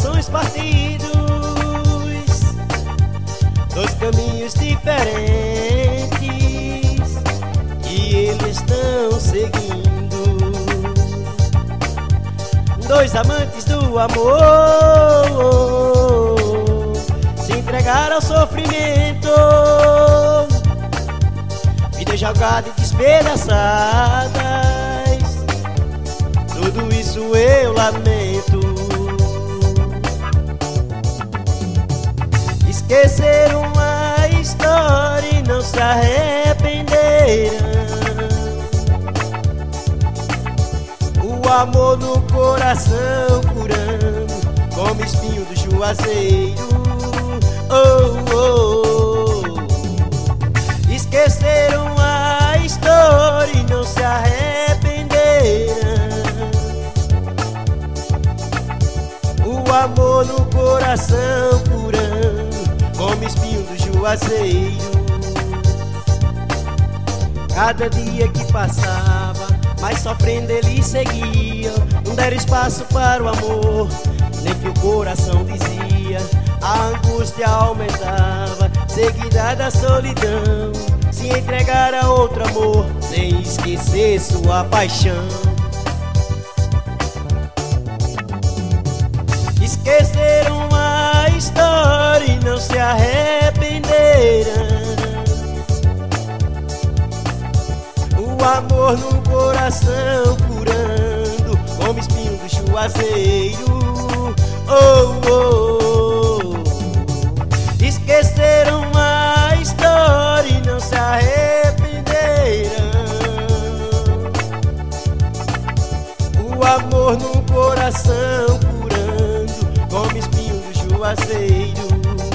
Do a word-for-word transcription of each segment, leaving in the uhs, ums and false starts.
corações partidos, dois caminhos diferentes que eles estão seguindo. Dois amantes do amor se entregaram ao sofrimento, vida jogada e despedaçadas. Tudo isso eu lamento. Esqueceram a história e não se arrependeram. O amor no coração curando, como espinho do juazeiro. Oh, oh, oh. Esqueceram a história e não se arrependeram. O amor no coração curando, como espinho do juazeiro. Cada dia que passava, mais sofrendo ele seguia. Não deram espaço para o amor, nem que o coração dizia. A angústia aumentava, seguida da solidão. Se entregar a outro amor, sem esquecer sua paixão. Esqueceram a história e não se arrependeram. O amor no coração curando, como espinho do juazeiro. Oh, oh, oh. Esqueceram a história e não se arrependeram. O amor no coração curando, como espinho do juazeiro.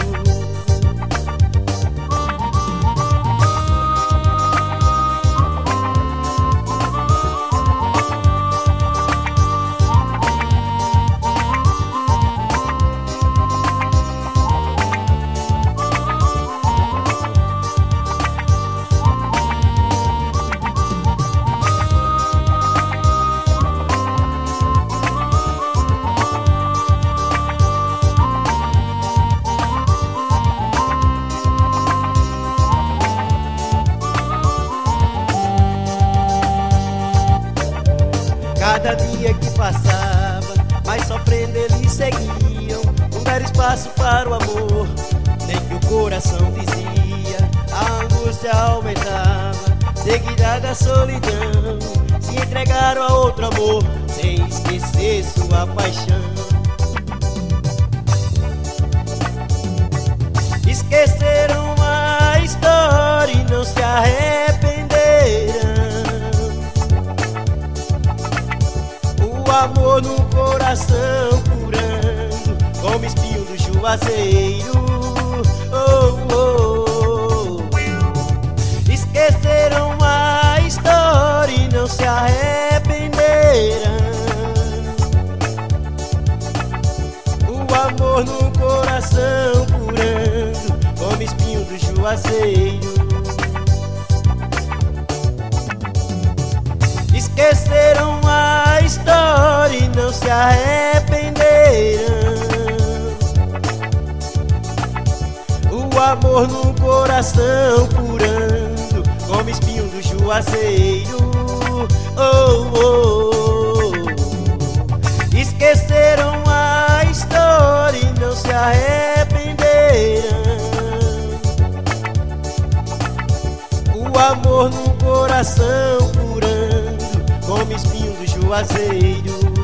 Cada dia que passava, mais sofrendo eles seguiam. Não deram espaço para o amor, nem que o coração dizia. A angústia aumentava, seguida da solidão. Se entregaram a outro amor, sem esquecer sua paixão. Esqueceram a história e não se arrependeram. O amor no coração curando, como espinho do juazeiro. Oh, oh, oh. Esqueceram a história e não se arrependeram. O amor no coração curando, como espinho do juazeiro. Esqueceram a história e não se arrependeram. O amor no coração curando, como espinho do juazeiro. Oh, oh, oh. Esqueceram a história e não se arrependeram. O amor no coração curando, como espinho do juazeiro.